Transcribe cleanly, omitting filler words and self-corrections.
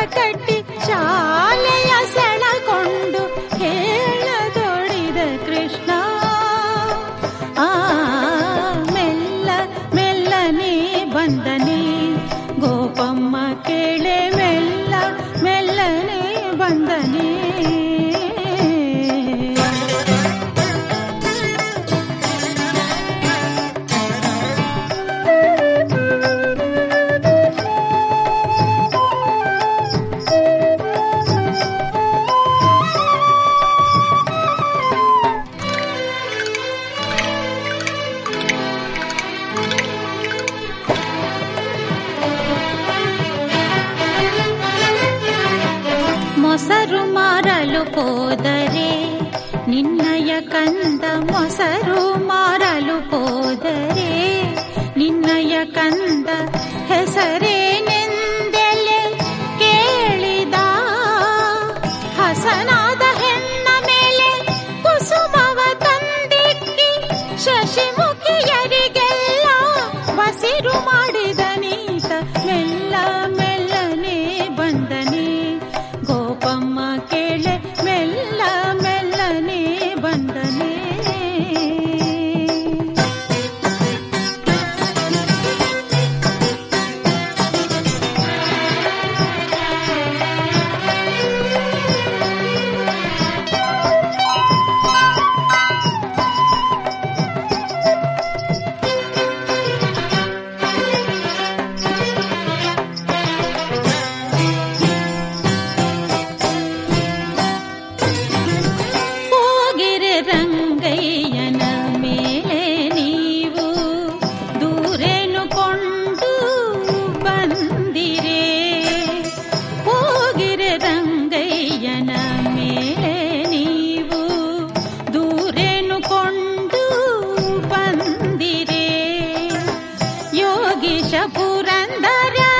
ಕಟ್ಟಿ ಶಾಲೆಯ ಸೆಳಕೊಂಡು ಹೇಳದೊಡಿದ ಕೃಷ್ಣ. ಆ ಮೆಲ್ಲ ಮೆಲ್ಲನೆ ಬಂದನೆ ಗೋಪಮ್ಮ ಕೇಳೆ, ಮೆಲ್ಲ ಮೆಲ್ಲನೆ ಬಂದನೆ. ಮೊಸರು ಮಾರಲು ಹೋದರೆ ನಿನ್ನಯ ಕಂದ, ಮೊಸರು ಮಾರಲು ಹೋದರೆ ನಿನ್ನಯ ಕಂದ ಹೆಸರೇನೆಂದೆಲೆ ಕೇಳಿದ. ಹಸನಾದ ಹೆಣ್ಣ ಮೇಲೆ ಕುಸುಮವ ತಂದಿಕ್ಕಿ ಶಶಿಮುಖಿಯರಿಗೆಲ್ಲ ಬಸಿರು ಮಾಡಿದ ನೀತ. ಮೆಲ್ಲ ಮೆಲ್ಲನೆ ಬಂದನೆ ಗೋಪಮ್ಮ ಕೇಳೆ, ಮೆಲ್ಲ ಮೆಲ್ಲನೆ ಬಂದನೆ. ರಂಗಯ್ಯನ ಮೇಲೆ ನೀವು ದೂರೇನು ಕೊಂಡು ಬಂದಿರೆ, ಹೋಗಿರೆ ರಂಗಯ್ಯನ ಮೇಲೆ ನೀವು ದೂರೇನು ಕೊಂಡು ಬಂದಿರೆ. ಯೋಗೀಶ ಪುರಂದರ